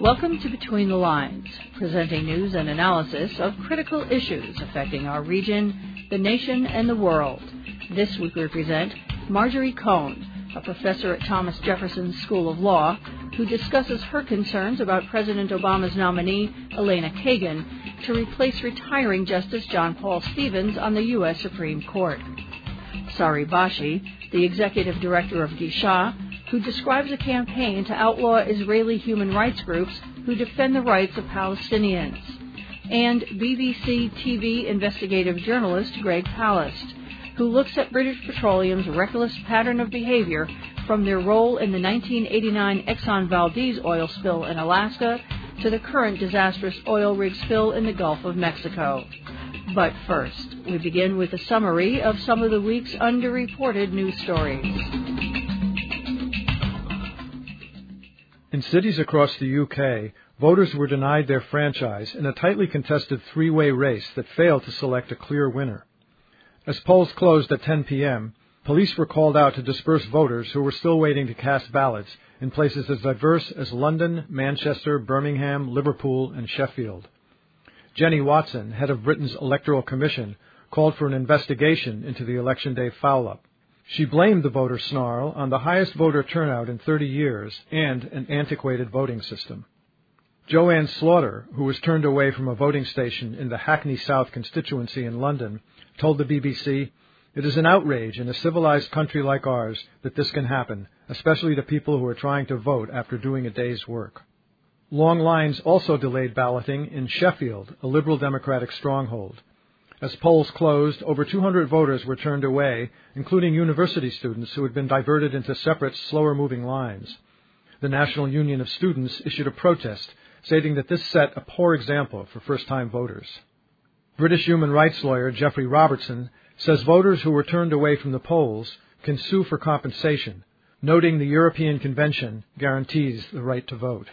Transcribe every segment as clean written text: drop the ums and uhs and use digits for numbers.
Welcome to Between the Lines, presenting news and analysis of critical issues affecting our region, the nation, and the world. This week we present Marjorie Cohn, a professor at Thomas Jefferson School of Law, who discusses her concerns about President Obama's nominee, Elena Kagan, to replace retiring Justice John Paul Stevens on the U.S. Supreme Court. Sari Bashi, the executive director of Gisha, who describes a campaign to outlaw Israeli human rights groups who defend the rights of Palestinians, and BBC TV investigative journalist Greg Palast, who looks at British Petroleum's reckless pattern of behavior from their role in the 1989 Exxon Valdez oil spill in Alaska to the current disastrous oil rig spill in the Gulf of Mexico. But first, we begin with a summary of some of the week's underreported news stories. In cities across the UK, voters were denied their franchise in a tightly contested three-way race that failed to select a clear winner. As polls closed at 10 p.m., police were called out to disperse voters who were still waiting to cast ballots in places as diverse as London, Manchester, Birmingham, Liverpool, and Sheffield. Jenny Watson, head of Britain's Electoral Commission, called for an investigation into the election day foul-up. She blamed the voter snarl on the highest voter turnout in 30 years and an antiquated voting system. Joanne Slaughter, who was turned away from a voting station in the Hackney South constituency in London, told the BBC, "It is an outrage in a civilized country like ours that this can happen, especially to people who are trying to vote after doing a day's work." Long lines also delayed balloting in Sheffield, a Liberal Democratic stronghold. As polls closed, over 200 voters were turned away, including university students who had been diverted into separate, slower-moving lines. The National Union of Students issued a protest, stating that this set a poor example for first-time voters. British human rights lawyer Geoffrey Robertson says voters who were turned away from the polls can sue for compensation, noting the European Convention guarantees the right to vote.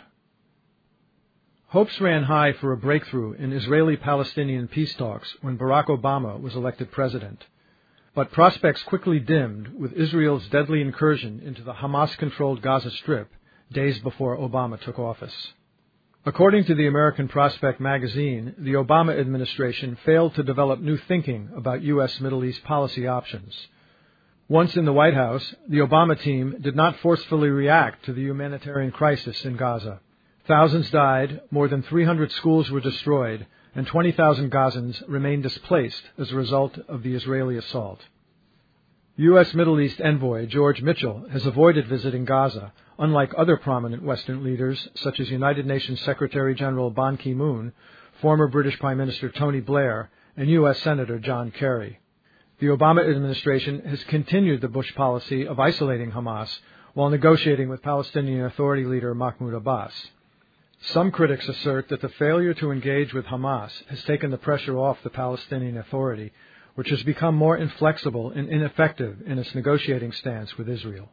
Hopes ran high for a breakthrough in Israeli-Palestinian peace talks when Barack Obama was elected president. But prospects quickly dimmed with Israel's deadly incursion into the Hamas-controlled Gaza Strip days before Obama took office. According to the American Prospect magazine, the Obama administration failed to develop new thinking about U.S. Middle East policy options. Once in the White House, the Obama team did not forcefully react to the humanitarian crisis in Gaza. Thousands died, more than 300 schools were destroyed, and 20,000 Gazans remain displaced as a result of the Israeli assault. U.S. Middle East envoy George Mitchell has avoided visiting Gaza, unlike other prominent Western leaders such as United Nations Secretary General Ban Ki-moon, former British Prime Minister Tony Blair, and U.S. Senator John Kerry. The Obama administration has continued the Bush policy of isolating Hamas while negotiating with Palestinian Authority leader Mahmoud Abbas. Some critics assert that the failure to engage with Hamas has taken the pressure off the Palestinian Authority, which has become more inflexible and ineffective in its negotiating stance with Israel.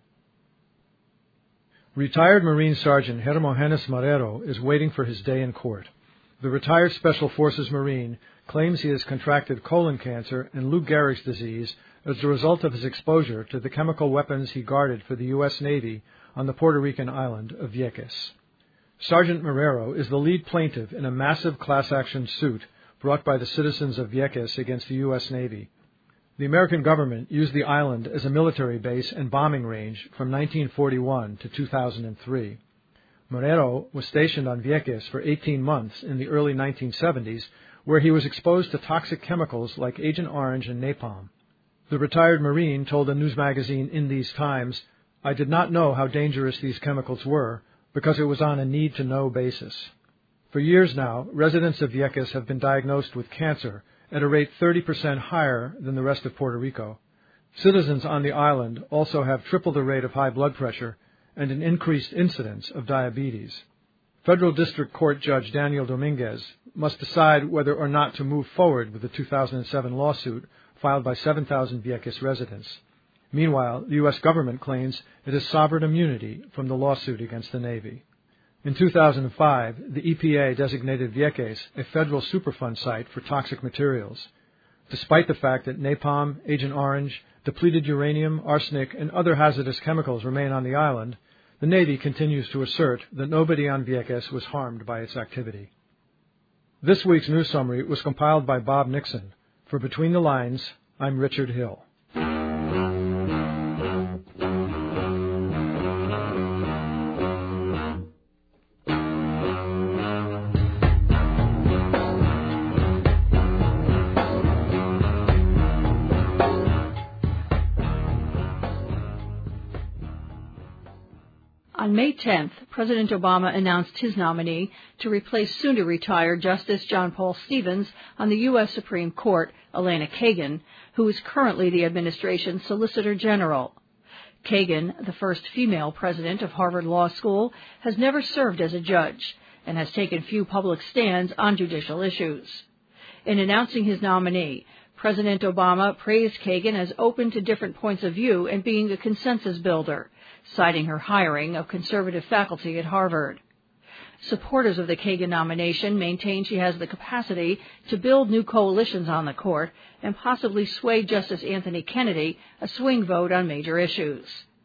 Retired Marine Sergeant Hermogenes Marrero is waiting for his day in court. The retired Special Forces Marine claims he has contracted colon cancer and Lou Gehrig's disease as a result of his exposure to the chemical weapons he guarded for the U.S. Navy on the Puerto Rican island of Vieques. Sergeant Marrero is the lead plaintiff in a massive class-action suit brought by the citizens of Vieques against the U.S. Navy. The American government used the island as a military base and bombing range from 1941 to 2003. Marrero was stationed on Vieques for 18 months in the early 1970s, where he was exposed to toxic chemicals like Agent Orange and napalm. The retired Marine told a news magazine in these times, "I did not know how dangerous these chemicals were, because it was on a need-to-know basis." For years now, residents of Vieques have been diagnosed with cancer at a rate 30% higher than the rest of Puerto Rico. Citizens on the island also have triple the rate of high blood pressure and an increased incidence of diabetes. Federal District Court Judge Daniel Dominguez must decide whether or not to move forward with the 2007 lawsuit filed by 7,000 Vieques residents. Meanwhile, the U.S. government claims it has sovereign immunity from the lawsuit against the Navy. In 2005, the EPA designated Vieques a federal Superfund site for toxic materials. Despite the fact that napalm, Agent Orange, depleted uranium, arsenic, and other hazardous chemicals remain on the island, the Navy continues to assert that nobody on Vieques was harmed by its activity. This week's news summary was compiled by Bob Nixon. For Between the Lines, I'm Richard Hill. On May 10th, President Obama announced his nominee to replace soon-to-retire Justice John Paul Stevens on the U.S. Supreme Court, Elena Kagan, who is currently the administration's Solicitor General. Kagan, the first female president of Harvard Law School, has never served as a judge and has taken few public stands on judicial issues. In announcing his nominee, President Obama praised Kagan as open to different points of view and being a consensus builder, citing her hiring of conservative faculty at Harvard. Supporters of the Kagan nomination maintain she has the capacity to build new coalitions on the court and possibly sway Justice Anthony Kennedy a swing vote on major issues.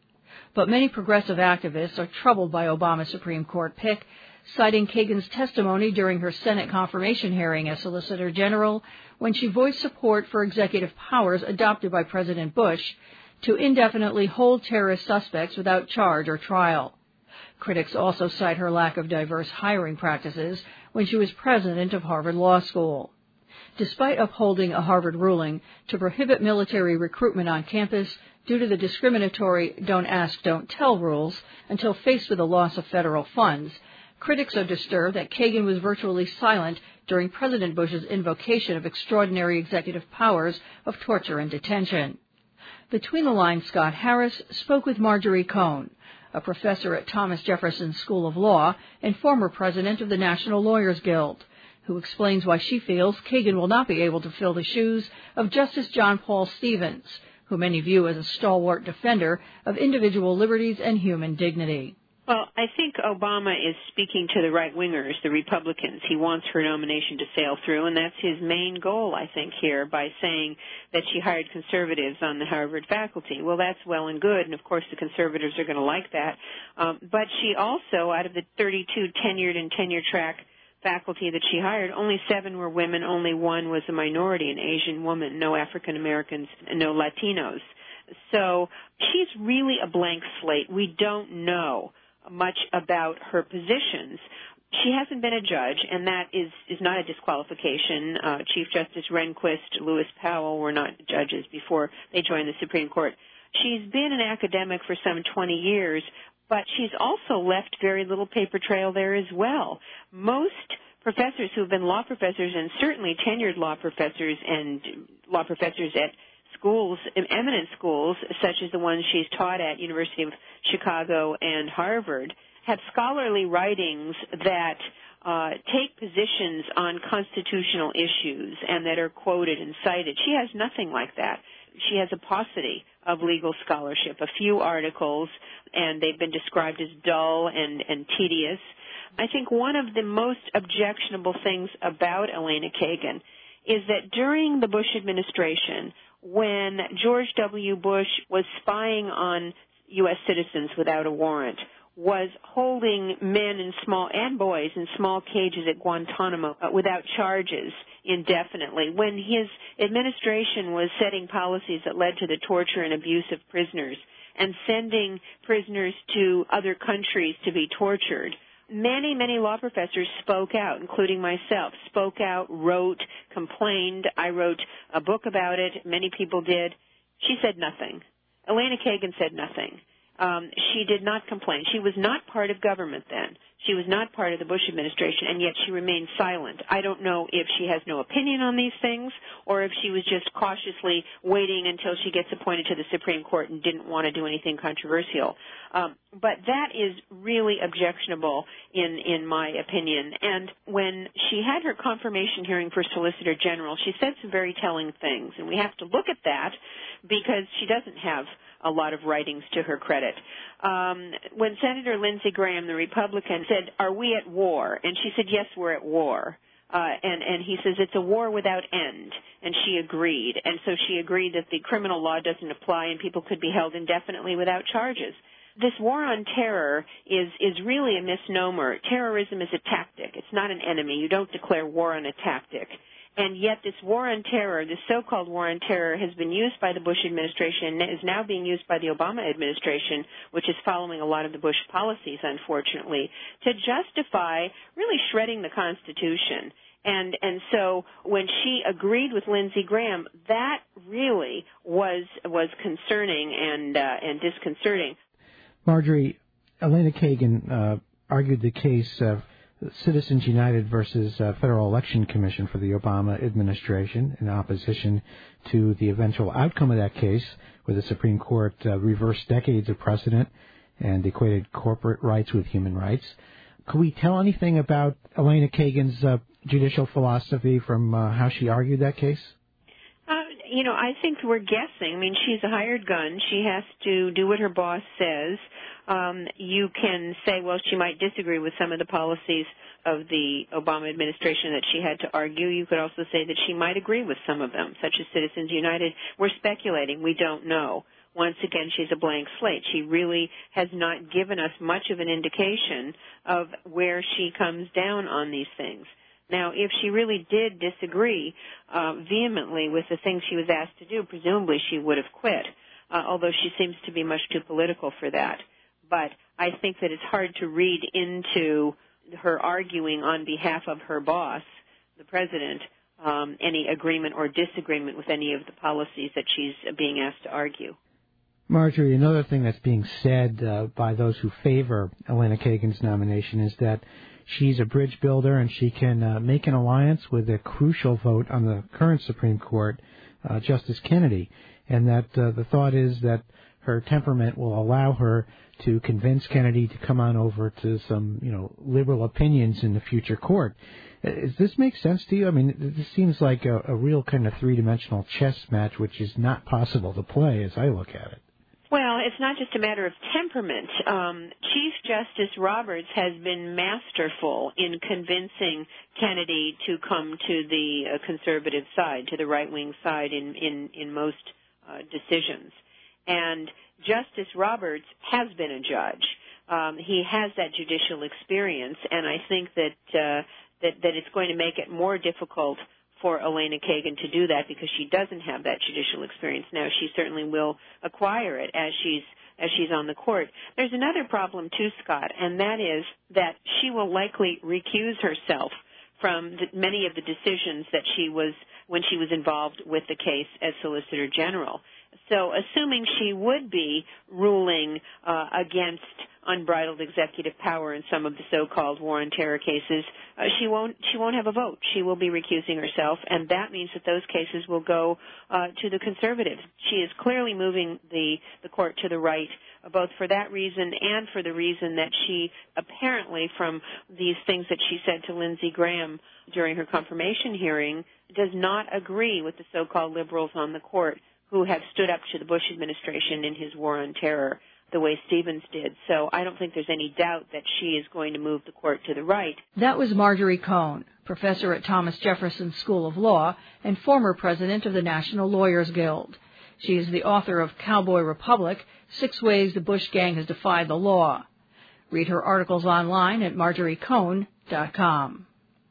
But many progressive activists are troubled by Obama's Supreme Court pick, citing Kagan's testimony during her Senate confirmation hearing as Solicitor General when she voiced support for executive powers adopted by President Bush to indefinitely hold terrorist suspects without charge or trial. Critics also cite her lack of diverse hiring practices when she was president of Harvard Law School. Despite upholding a Harvard ruling to prohibit military recruitment on campus due to the discriminatory don't ask, don't tell rules until faced with a loss of federal funds, critics are disturbed that Kagan was virtually silent during President Bush's invocation of extraordinary executive powers of torture and detention. Between the Lines, Scott Harris spoke with Marjorie Cohn, a professor at Thomas Jefferson School of Law and former president of the National Lawyers Guild, who explains why she feels Kagan will not be able to fill the shoes of Justice John Paul Stevens, who many view as a stalwart defender of individual liberties and human dignity. Well, I think Obama is speaking to the right-wingers, the Republicans. He wants her nomination to sail through, and that's his main goal, I think, here, by saying that she hired conservatives on the Harvard faculty. Well, that's well and good, and of course the conservatives are going to like that. But she also, out of the 32 tenured and tenure-track faculty that she hired, only 7 were women, only 1 was a minority, an Asian woman, no African Americans, no Latinos. So she's really a blank slate. We don't know much about her positions. She hasn't been a judge, and that is not a disqualification. Chief Justice Rehnquist, Lewis Powell were not judges before they joined the Supreme Court. She's been an academic for some 20 years, but she's also left very little paper trail there as well. Most professors who have been law professors, and certainly tenured law professors and law professors at schools, eminent schools, such as the ones she's taught at University of Chicago and Harvard, have scholarly writings that take positions on constitutional issues and that are quoted and cited. She has nothing like that. She has a paucity of legal scholarship, a few articles, and they've been described as dull and tedious. I think one of the most objectionable things about Elena Kagan is that during the Bush administration, when George W. Bush was spying on U.S. citizens without a warrant, was holding men and boys in small cages at Guantanamo without charges indefinitely, when his administration was setting policies that led to the torture and abuse of prisoners and sending prisoners to other countries to be tortured, many, many law professors spoke out, including myself, spoke out, wrote, complained. I wrote a book about it. Many people did. She said nothing. Elena Kagan said nothing. She did not complain. She was not part of government then. She was not part of the Bush administration, and yet she remained silent. I don't know if she has no opinion on these things or if she was just cautiously waiting until she gets appointed to the Supreme Court and didn't want to do anything controversial. But that is really objectionable in my opinion. And when she had her confirmation hearing for Solicitor General, she said some very telling things, and we have to look at that because she doesn't have a lot of writings to her credit. When Senator Lindsey Graham, the Republican, said, "Are we at war?" and she said, "Yes, we're at war." And he says it's a war without end, and she agreed. And so she agreed that the criminal law doesn't apply and people could be held indefinitely without charges. This war on terror is really a misnomer. Terrorism is a tactic. It's not an enemy. You don't declare war on a tactic. And yet this war on terror, this so-called war on terror, has been used by the Bush administration and is now being used by the Obama administration, which is following a lot of the Bush policies, unfortunately, to justify really shredding the Constitution. And so when she agreed with Lindsey Graham, that really was concerning and disconcerting. Marjorie, Elena Kagan argued the case of Citizens United versus Federal Election Commission for the Obama administration in opposition to the eventual outcome of that case, where the Supreme Court reversed decades of precedent and equated corporate rights with human rights. Could we tell anything about Elena Kagan's judicial philosophy from how she argued that case? I think we're guessing. I mean, she's a hired gun. She has to do what her boss says. You can say, well, she might disagree with some of the policies of the Obama administration that she had to argue. You could also say that she might agree with some of them, such as Citizens United. We're speculating. We don't know. Once again, she's a blank slate. She really has not given us much of an indication of where she comes down on these things. Now, if she really did disagree vehemently with the things she was asked to do, presumably she would have quit, although she seems to be much too political for that. But I think that it's hard to read into her arguing on behalf of her boss, the president, any agreement or disagreement with any of the policies that she's being asked to argue. Marjorie, another thing that's being said by those who favor Elena Kagan's nomination is that she's a bridge builder and she can make an alliance with a crucial vote on the current Supreme Court, Justice Kennedy, and that the thought is that her temperament will allow her to convince Kennedy to come on over to some, liberal opinions in the future court. Does this make sense to you? I mean, this seems like a real kind of three-dimensional chess match, which is not possible to play as I look at it. Well, it's not just a matter of temperament. Chief Justice Roberts has been masterful in convincing Kennedy to come to the conservative side, to the right-wing side in most decisions. And Justice Roberts has been a judge. He has that judicial experience, and I think that it's going to make it more difficult for Elena Kagan to do that because she doesn't have that judicial experience now. She certainly will acquire it as she's on the court. There's another problem too, Scott, and that is that she will likely recuse herself from many of the decisions that when she was involved with the case as Solicitor General. So assuming she would be ruling against unbridled executive power in some of the so-called war on terror cases, she won't have a vote. She will be recusing herself, and that means that those cases will go to the conservatives. She is clearly moving the court to the right, both for that reason and for the reason that she apparently, from these things that she said to Lindsey Graham during her confirmation hearing, does not agree with the so-called liberals on the court who have stood up to the Bush administration in his war on terror the way Stevens did. So I don't think there's any doubt that she is going to move the court to the right. That was Marjorie Cohn, professor at Thomas Jefferson School of Law and former president of the National Lawyers Guild. She is the author of Cowboy Republic, 6 Ways the Bush Gang Has Defied the Law. Read her articles online at marjoriecohn.com.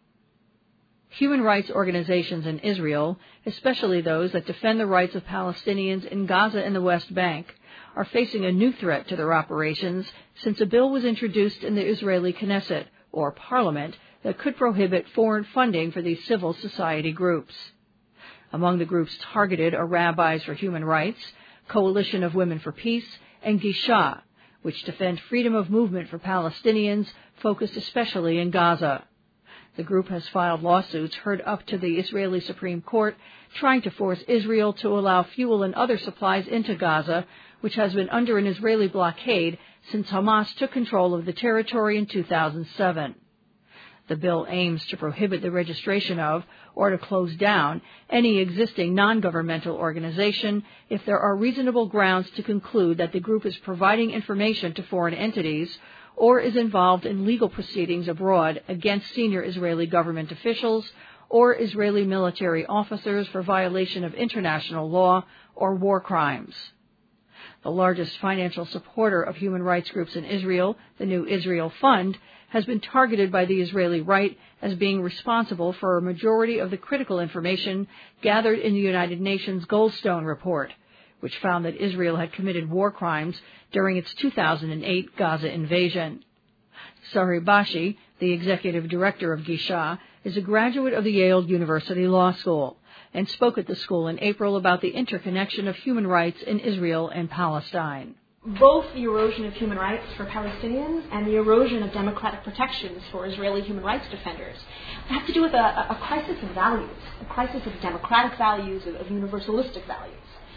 Human rights organizations in Israel, especially those that defend the rights of Palestinians in Gaza and the West Bank, are facing a new threat to their operations since a bill was introduced in the Israeli Knesset, or parliament, that could prohibit foreign funding for these civil society groups. Among the groups targeted are Rabbis for Human Rights, Coalition of Women for Peace, and Gisha, which defend freedom of movement for Palestinians, focused especially in Gaza. The group has filed lawsuits heard up to the Israeli Supreme Court, trying to force Israel to allow fuel and other supplies into Gaza, which has been under an Israeli blockade since Hamas took control of the territory in 2007. The bill aims to prohibit the registration of or to close down any existing non-governmental organization if there are reasonable grounds to conclude that the group is providing information to foreign entities or is involved in legal proceedings abroad against senior Israeli government officials or Israeli military officers for violation of international law or war crimes. The largest financial supporter of human rights groups in Israel, the New Israel Fund, has been targeted by the Israeli right as being responsible for a majority of the critical information gathered in the United Nations Goldstone report, which found that Israel had committed war crimes during its 2008 Gaza invasion. Sari Bashi, the executive director of Gisha, is a graduate of the Yale University Law School and spoke at the school in April about the interconnection of human rights in Israel and Palestine. Both the erosion of human rights for Palestinians and the erosion of democratic protections for Israeli human rights defenders have to do with a crisis of values, a crisis of democratic values, of universalistic values.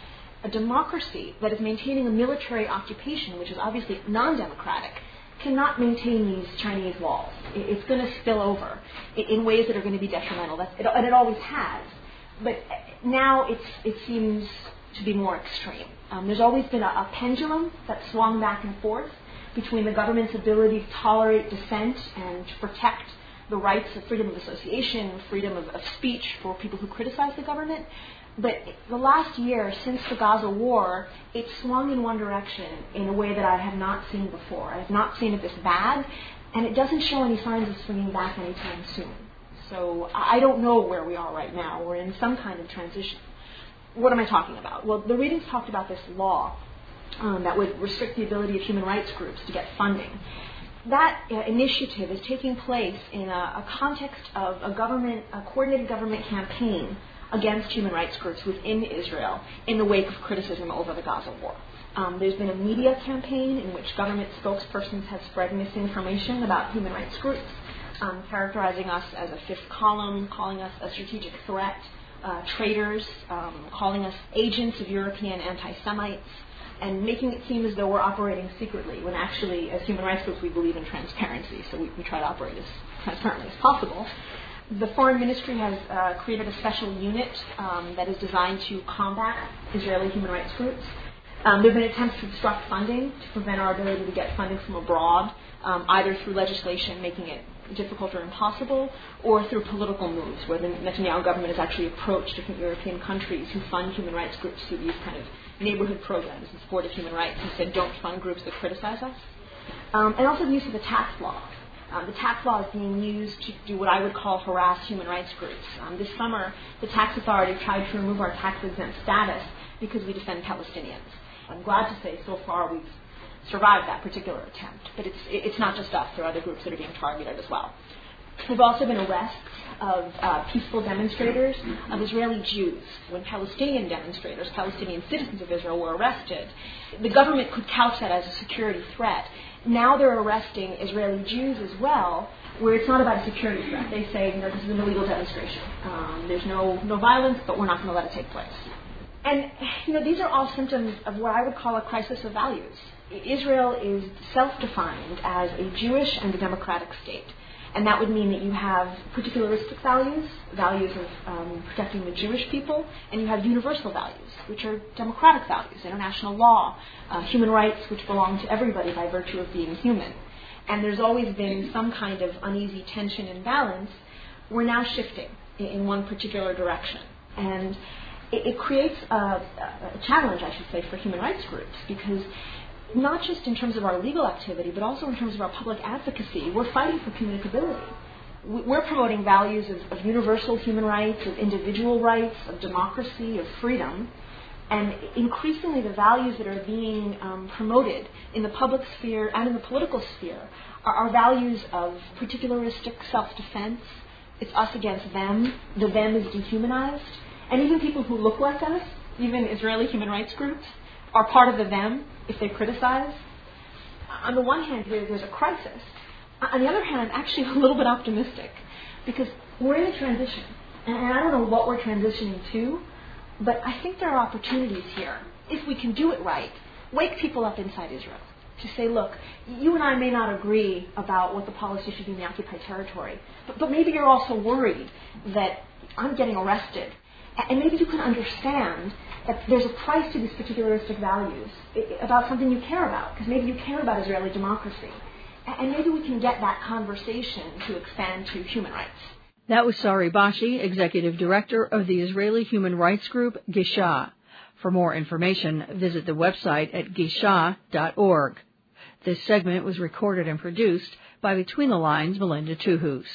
A democracy that is maintaining a military occupation, which is obviously non-democratic, cannot maintain these Chinese walls. It's going to spill over in ways that are going to be detrimental, and it always has. But now it seems to be more extreme. There's always been a pendulum that swung back and forth between the government's ability to tolerate dissent and to protect the rights of freedom of association, freedom of speech for people who criticize the government. But the last year, since the Gaza war, it swung in one direction in a way that I have not seen before. I have not seen it this bad, and it doesn't show any signs of swinging back anytime soon. So I don't know where we are right now. We're in some kind of transition. What am I talking about? Well, the readings talked about this law that would restrict the ability of human rights groups to get funding. That initiative is taking place in a context of a coordinated government campaign against human rights groups within Israel in the wake of criticism over the Gaza war. There's been a media campaign in which government spokespersons have spread misinformation about human rights groups, characterizing us as a fifth column, calling us a strategic threat, traitors, calling us agents of European anti-Semites, and making it seem as though we're operating secretly, when actually, as human rights groups, we believe in transparency, so we try to operate as transparently as possible. The Foreign Ministry has created a special unit that is designed to combat Israeli human rights groups. There have been attempts to obstruct funding to prevent our ability to get funding from abroad, either through legislation making it difficult or impossible, or through political moves, where the Netanyahu government has actually approached different European countries who fund human rights groups through these kind of neighborhood programs in support of human rights, and said, don't fund groups that criticize us. And also the use of the tax law. The tax law is being used to do what I would call harass human rights groups. This summer, the tax authority tried to remove our tax-exempt status because we defend Palestinians. I'm glad to say so far we've survived that particular attempt, but it's not just us. There are other groups that are being targeted as well. There have also been arrests of peaceful demonstrators, of Israeli Jews. When Palestinian demonstrators, Palestinian citizens of Israel were arrested, the government could couch that as a security threat. Now they're arresting Israeli Jews as well, where it's not about a security threat. They say, this is an illegal demonstration. There's no violence, but we're not going to let it take place. And, these are all symptoms of what I would call a crisis of values. Israel is self-defined as a Jewish and a democratic state. And that would mean that you have particularistic values of protecting the Jewish people, and you have universal values, which are democratic values, international law, human rights, which belong to everybody by virtue of being human. And there's always been some kind of uneasy tension and balance. We're now shifting in one particular direction. And it creates a challenge, I should say, for human rights groups, because not just in terms of our legal activity, but also in terms of our public advocacy, we're fighting for communicability. We're promoting values of universal human rights, of individual rights, of democracy, of freedom. And increasingly the values that are being promoted in the public sphere and in the political sphere are values of particularistic self-defense. It's us against them. The them is dehumanized. And even people who look like us, even Israeli human rights groups, are part of the them if they criticize. On the one hand, there's a crisis. On the other hand, I'm actually a little bit optimistic, because we're in a transition. And I don't know what we're transitioning to, but I think there are opportunities here, if we can do it right, wake people up inside Israel to say, look, you and I may not agree about what the policy should be in the occupied territory, but maybe you're also worried that I'm getting arrested. And maybe you can understand that there's a price to these particularistic values about something you care about, because maybe you care about Israeli democracy. And maybe we can get that conversation to expand to human rights. That was Sari Bashi, Executive Director of the Israeli human rights group Gisha. For more information, visit the website at gisha.org. This segment was recorded and produced by Between the Lines' Melinda Tuhus.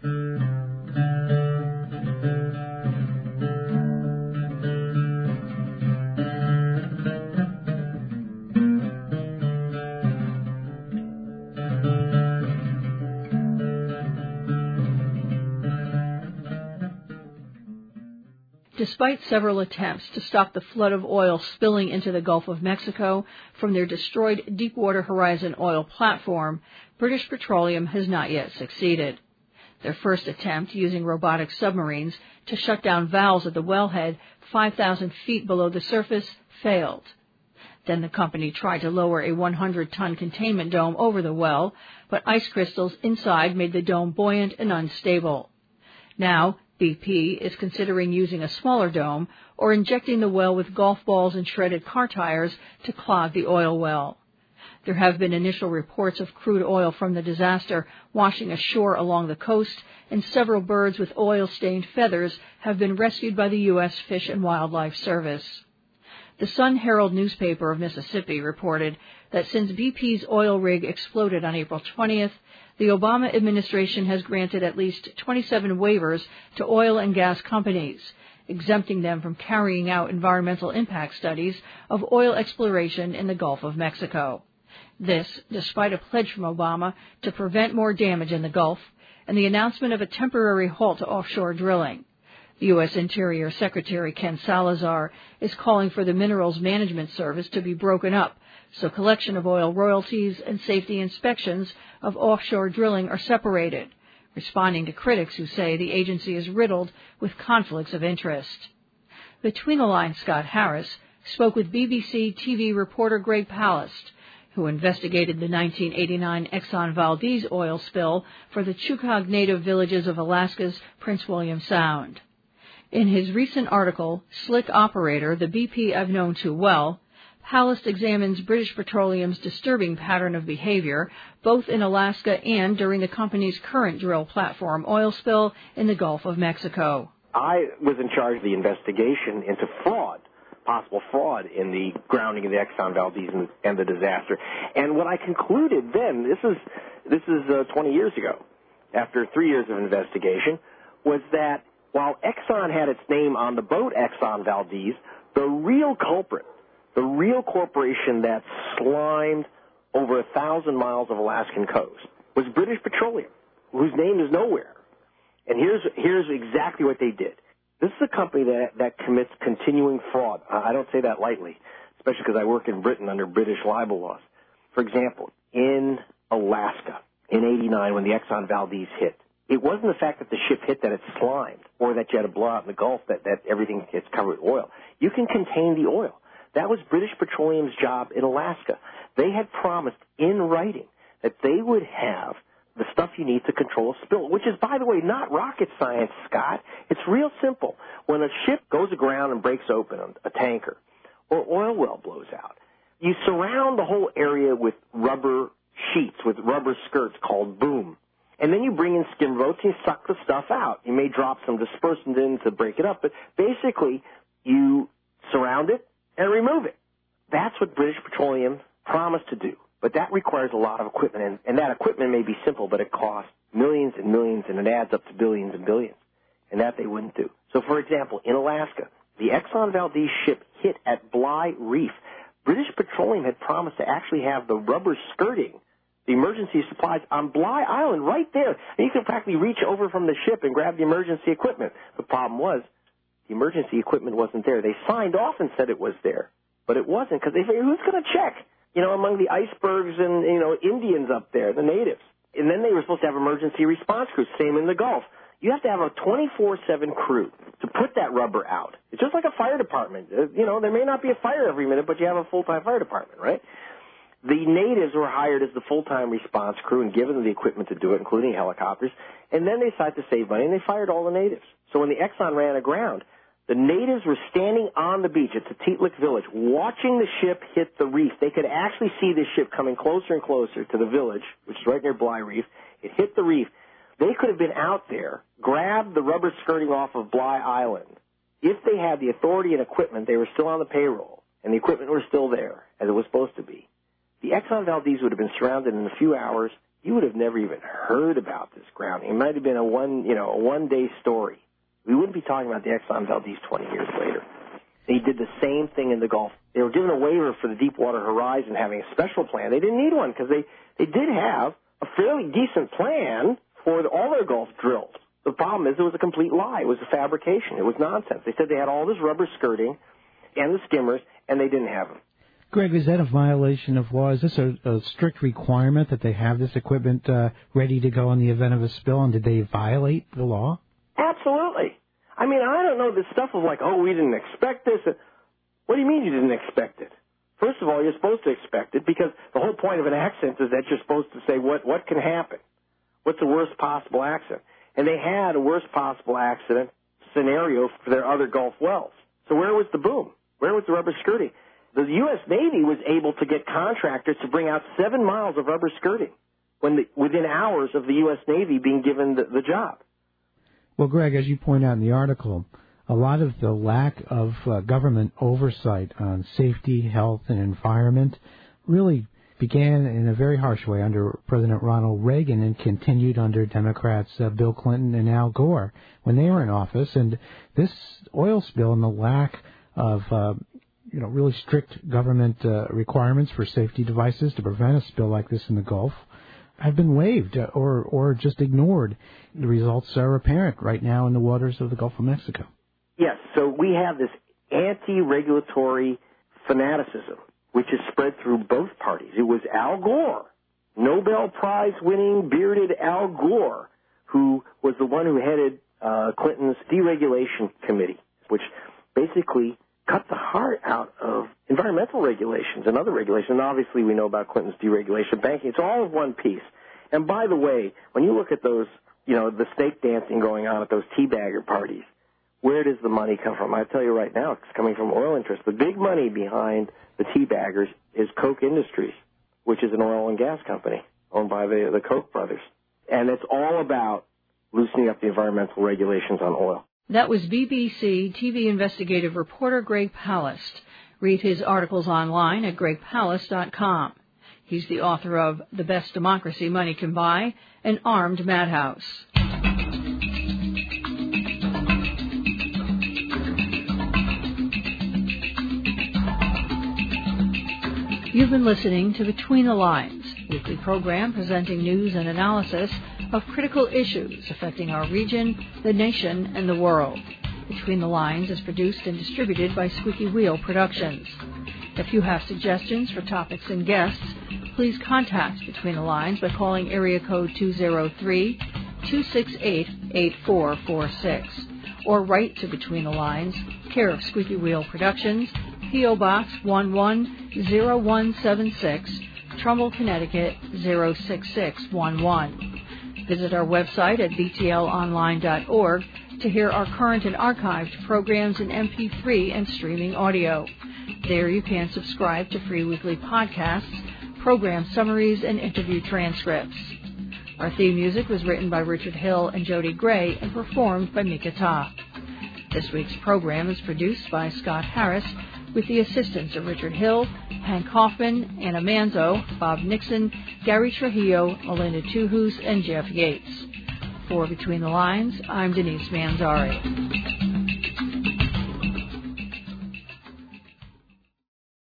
Despite several attempts to stop the flood of oil spilling into the Gulf of Mexico from their destroyed Deepwater Horizon oil platform, British Petroleum has not yet succeeded. Their first attempt, using robotic submarines to shut down valves at the wellhead 5,000 feet below the surface, failed. Then the company tried to lower a 100-ton containment dome over the well, but ice crystals inside made the dome buoyant and unstable. Now, BP is considering using a smaller dome or injecting the well with golf balls and shredded car tires to clog the oil well. There have been initial reports of crude oil from the disaster washing ashore along the coast, and several birds with oil-stained feathers have been rescued by the U.S. Fish and Wildlife Service. The Sun-Herald newspaper of Mississippi reported that since BP's oil rig exploded on April 20th, the Obama administration has granted at least 27 waivers to oil and gas companies, exempting them from carrying out environmental impact studies of oil exploration in the Gulf of Mexico. This, despite a pledge from Obama to prevent more damage in the Gulf and the announcement of a temporary halt to offshore drilling. The U.S. Interior Secretary Ken Salazar is calling for the Minerals Management Service to be broken up so collection of oil royalties and safety inspections of offshore drilling are separated, responding to critics who say the agency is riddled with conflicts of interest. Between the Lines' Scott Harris spoke with BBC TV reporter Greg Palast, who investigated the 1989 Exxon Valdez oil spill for the Chukog Native villages of Alaska's Prince William Sound. In his recent article, Slick Operator, the BP I've Known Too Well, Palast examines British Petroleum's disturbing pattern of behavior, both in Alaska and during the company's current drill platform oil spill in the Gulf of Mexico. I was in charge of the investigation into fraud, possible fraud in the grounding of the Exxon Valdez and the disaster. And what I concluded then, this is 20 years ago, after 3 years of investigation, was that while Exxon had its name on the boat Exxon Valdez, the real culprit, the real corporation that slimed over 1,000 miles of Alaskan coast, was British Petroleum, whose name is nowhere. And here's exactly what they did. This is a company that commits continuing fraud. I don't say that lightly, especially because I work in Britain under British libel laws. For example, in Alaska in '89 when the Exxon Valdez hit, it wasn't the fact that the ship hit that it slimed or that you had a blowout in the Gulf that everything gets covered with oil. You can contain the oil. That was British Petroleum's job in Alaska. They had promised in writing that they would have the stuff you need to control a spill, which is, by the way, not rocket science, Scott. It's real simple. When a ship goes aground and breaks open a tanker or oil well blows out, you surround the whole area with rubber sheets, with rubber skirts called boom. And then you bring in skim boats and you suck the stuff out. You may drop some dispersant in to break it up, but basically you surround it and remove it. That's what British Petroleum promised to do. But that requires a lot of equipment, and that equipment may be simple, but it costs millions and millions, and it adds up to billions and billions, and that they wouldn't do. So, for example, in Alaska, the Exxon Valdez ship hit at Bligh Reef. British Petroleum had promised to actually have the rubber skirting, the emergency supplies on Bligh Island right there. And you could practically reach over from the ship and grab the emergency equipment. The problem was the emergency equipment wasn't there. They signed off and said it was there, but it wasn't because they figured, who's going to check? Among the icebergs and, Indians up there, the natives. And then they were supposed to have emergency response crews, same in the Gulf. You have to have a 24/7 crew to put that rubber out. It's just like a fire department. There may not be a fire every minute, but you have a full-time fire department, right? The natives were hired as the full-time response crew and given them the equipment to do it, including helicopters. And then they decided to save money, and they fired all the natives. So when the Exxon ran aground, the natives were standing on the beach at Tetlik Village, watching the ship hit the reef. They could actually see the ship coming closer and closer to the village, which is right near Bligh Reef. It hit the reef. They could have been out there, grabbed the rubber skirting off of Bligh Island, if they had the authority and equipment, they were still on the payroll, and the equipment was still there, as it was supposed to be, the Exxon Valdez would have been surrounded in a few hours. You would have never even heard about this grounding. It might have been a one-day story. We wouldn't be talking about the Exxon Valdez 20 years later. They did the same thing in the Gulf. They were given a waiver for the Deepwater Horizon, having a special plan. They didn't need one because they did have a fairly decent plan for all their Gulf drills. The problem is it was a complete lie. It was a fabrication. It was nonsense. They said they had all this rubber skirting and the skimmers, and they didn't have them. Greg, is that a violation of law? Is this a strict requirement that they have this equipment ready to go in the event of a spill, and did they violate the law? Absolutely. I mean, I don't know this stuff of like, oh, we didn't expect this. What do you mean you didn't expect it? First of all, you're supposed to expect it because the whole point of an accident is that you're supposed to say what can happen. What's the worst possible accident? And they had a worst possible accident scenario for their other Gulf wells. So where was the boom? Where was the rubber skirting? The U.S. Navy was able to get contractors to bring out 7 miles of rubber skirting within hours of the U.S. Navy being given the job. Well, Greg, as you point out in the article, a lot of the lack of government oversight on safety, health, and environment really began in a very harsh way under President Ronald Reagan and continued under Democrats Bill Clinton and Al Gore when they were in office. And this oil spill and the lack of really strict government requirements for safety devices to prevent a spill like this in the Gulf have been waived or just ignored. The results are apparent right now in the waters of the Gulf of Mexico. Yes, so we have this anti-regulatory fanaticism, which is spread through both parties. It was Al Gore, Nobel Prize-winning bearded Al Gore, who was the one who headed Clinton's deregulation committee, which basically cut the heart out of environmental regulations and other regulations. And obviously we know about Clinton's deregulation banking. It's all of one piece. And by the way, when you look at those, the snake dancing going on at those teabagger parties, where does the money come from? I tell you right now, it's coming from oil interests. The big money behind the teabaggers is Koch Industries, which is an oil and gas company owned by the Koch brothers. And it's all about loosening up the environmental regulations on oil. That was BBC TV investigative reporter Greg Palast. Read his articles online at gregpalast.com. He's the author of The Best Democracy Money Can Buy, An Armed Madhouse. You've been listening to Between the Lines, a weekly program presenting news and analysis of critical issues affecting our region, the nation, and the world. Between the Lines is produced and distributed by Squeaky Wheel Productions. If you have suggestions for topics and guests, please contact Between the Lines by calling area code 203-268-8446 or write to Between the Lines, care of Squeaky Wheel Productions, P.O. Box 110176, Trumbull, Connecticut 06611. Visit our website at btlonline.org to hear our current and archived programs in MP3 and streaming audio. There you can subscribe to free weekly podcasts, program summaries, and interview transcripts. Our theme music was written by Richard Hill and Jody Gray and performed by Mika Ta. This week's program is produced by Scott Harris with the assistance of Richard Hill, Hank Hoffman, Anna Manzo, Bob Nixon, Gary Trujillo, Melinda Tuhus, and Jeff Yates. For Between the Lines, I'm Denise Manzari.